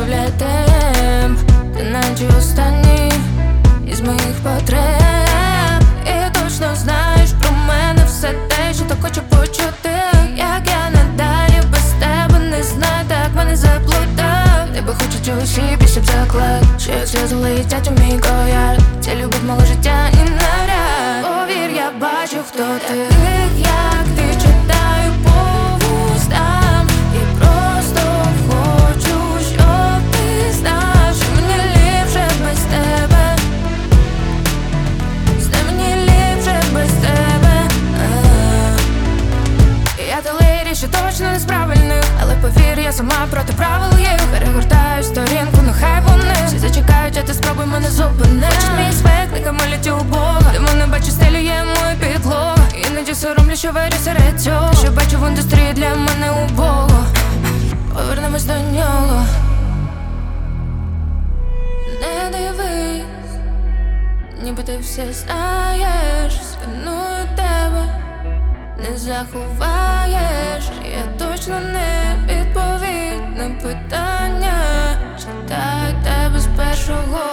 збавляє темп. Ти наче останній із моїх потреб. І точно знаєш про мене все те, що так хочу почути. Як я надалі без тебе не знаю, так мене заплутав. Тебе хочу чогось і більше б заклад, що як сльози летять у мій кояр. Ця любов мого життя і наряд. Повір, я бачу, хто ти. Таких, як ти, читаю по вустам. І просто хочу, щоб ти знав, що мені ліпше без тебе. Знай, мені ліпше без тебе. Я та леді, що точно не з правильних, але повір, я сама проти правил їх. Перегортаю сторінку, нехай вони всі зачекають, а ти спробуй мене зупини. Хочеш мій спекника, молять у Бога. Ти мене бачиш, стелює мою підлогу. Іноді соромлю, що вирю серед цього. Що бачу в індустрії для мене убого. Повернемось до нього. Не дивись, ніби ти все знаєш. Спиною тебе не заховаєш. Я точно не відповідь на питання. Читаю тебе з першого